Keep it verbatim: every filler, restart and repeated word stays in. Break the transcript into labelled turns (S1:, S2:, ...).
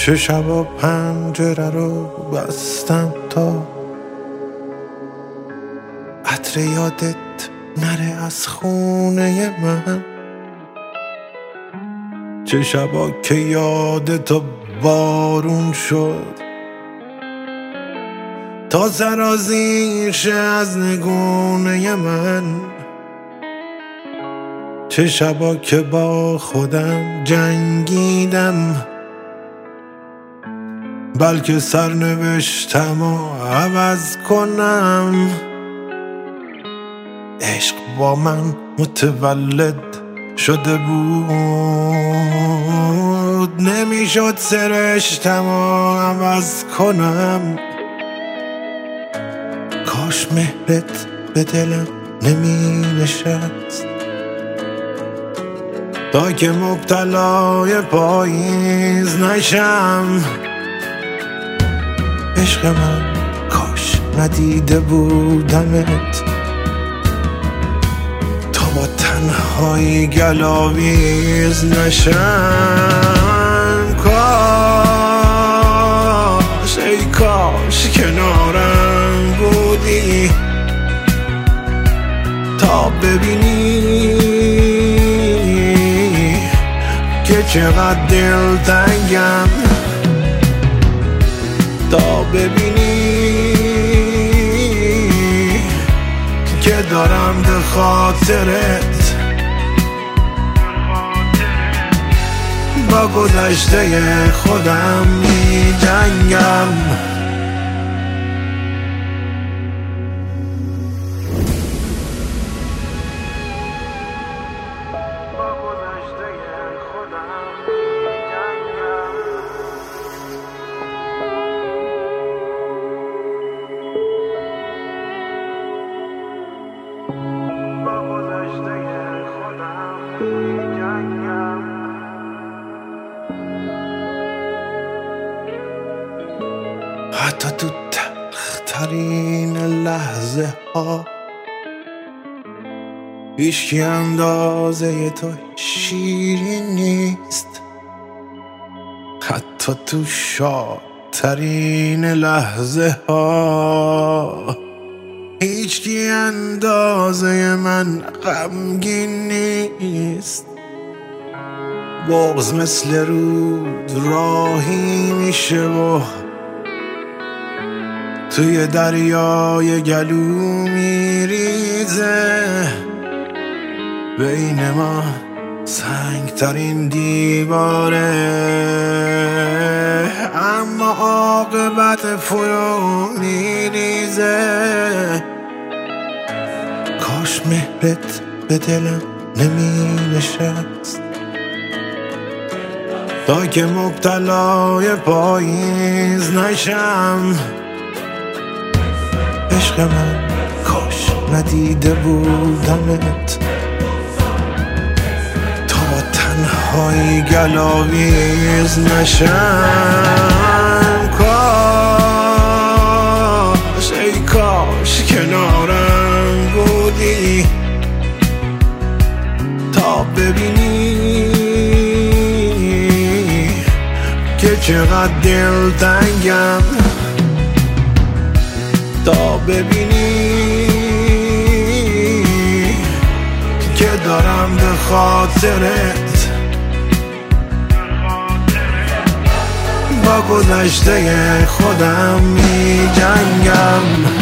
S1: چه شبا پنجره رو بستم تا عطر یادت نره از خونه من، چه شبا که یادتو بارون شد تا سرازیر شه از نگونه من، چه شبا که با خودم جنگیدم بلکه سرنوشتم و عوض کنم. عشق با من متولد شده بود، نمیشد سرشتم و عوض کنم. کاش مهرت به دلم نمی نشست تا که مبتلای پاییز نشم. عشق من کاش ندیده بودمت تا با تنهایی گلاویز نشم. کاش ای کاش کنارم بودی تا ببینی که چقدر دلتنگم، تا ببینی که دارم به خاطرت با گذشته خودم می جنگم. حتی تو تلخترین لحظه ها هیچکی اندازه تو شیرین نیست، حتی تو شادترین لحظه ها هیچکی اندازه من غمگین نیست. بغض مثل رود راهی میشه و توی دریای گلو میریزه، بین ما سنگترین دیواره اما عاقبت فرو میریزه. کاش مهرت به دلم نمی نشست تا که مبتلای پاییز نشم. عشق من کاش ندیده بودمت تا تنهایی گلاویز نشم. کاش ای کاش کنارم بودی تا ببینی که چقدر دلتنگم، تا ببینی که دارم به خاطرت با گذشته خودم می جنگم.